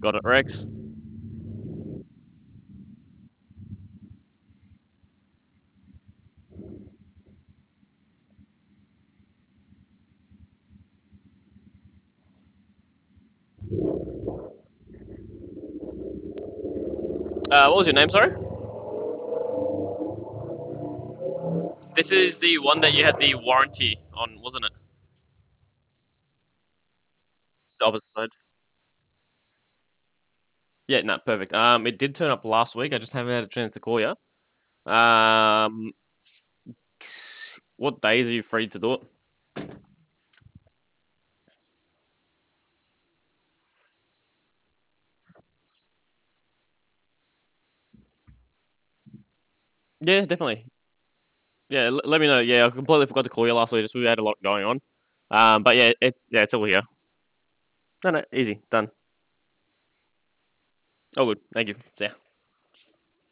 Got it, Rex. What was your name, sorry? This is the one that you had the warranty on, wasn't it? It's the opposite side. Yeah, no, perfect. It did turn up last week. I just haven't had a chance to call you. Um, what days are you free to do it? Yeah, definitely. Yeah, let me know. Yeah, I completely forgot to call you last week. Just we had a lot going on. But yeah, it's all here. No, no, easy, done. Oh, good. Thank you. See ya.